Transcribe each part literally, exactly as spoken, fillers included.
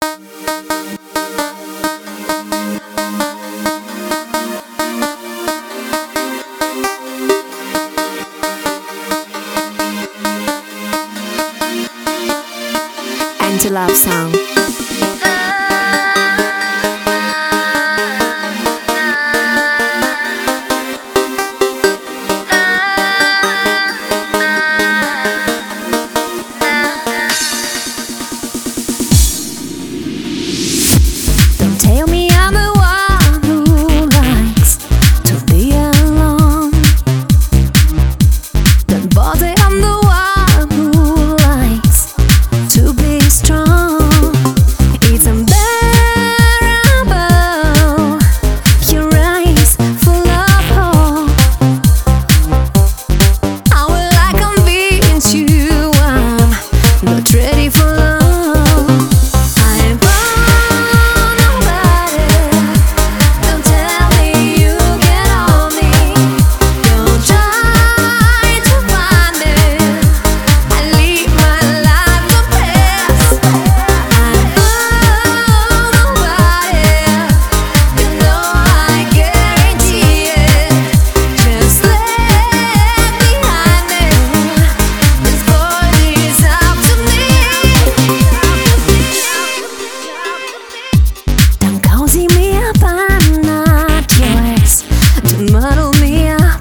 Anti-Love Song. Don't tell me I'm the one who likes to be alone. Don't bother, I'm the one who likes to be strong. It's unbearable, your eyes full of hope. How will I convince you I'm not ready for love? I'm born nobody. Don't tell me you get on me. Don't try to find it. I live my life to pass. I'm born nobody. You know I guarantee it. Just let behind it. This boy is up to me. Don't cozy me up, I'm not yours to muddle me up.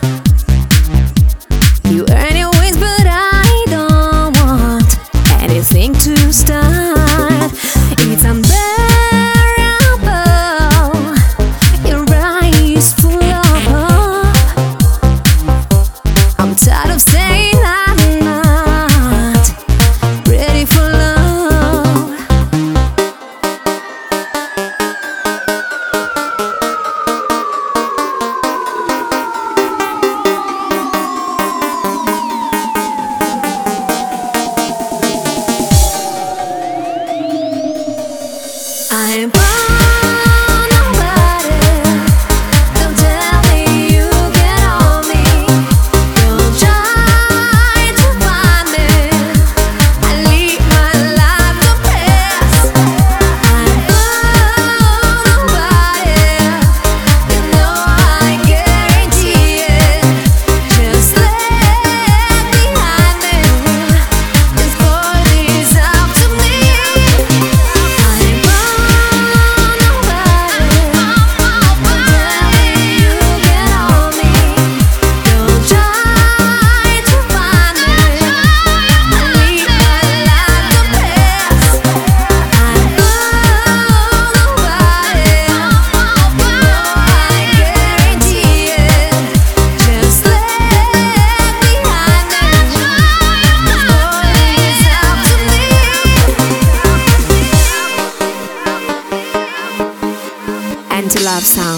You earn your wings, but I don't want anything to start. It's unbearable, your eyes full of hope. I'm tired of saying I'm not ready for love. I'm born nobody. Don't tell me you get on me. Don't try to find it. I live my life to pass. I'm born nobody. You know I guarantee it. Just let behind it. This boy is up to me. I'm born nobody. Don't tell me you get on me. Don't try to find it. I live my life to pass. I'm born nobody. You know I guarantee it. Just let behind it. This boy is up to me. Anti-Love Song.